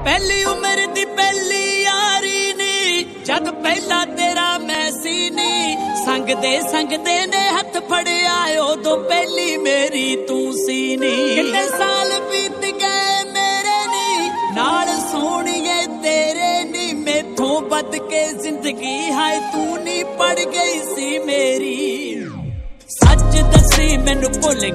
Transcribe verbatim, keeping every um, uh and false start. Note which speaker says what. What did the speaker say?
Speaker 1: पहली उम्र दी पहली यारी नी जद पहला तेरा मैसी नी संगदे संगदे ने हथ फड़िया उदों पहली मेरी तू सी नी कितने साल बीत गए मेरे नी नाल सोहणिए तेरे नी मैथों बद के जिंदगी हाय तू नी पड़ गई सी मेरी सच दसी मैनू भुल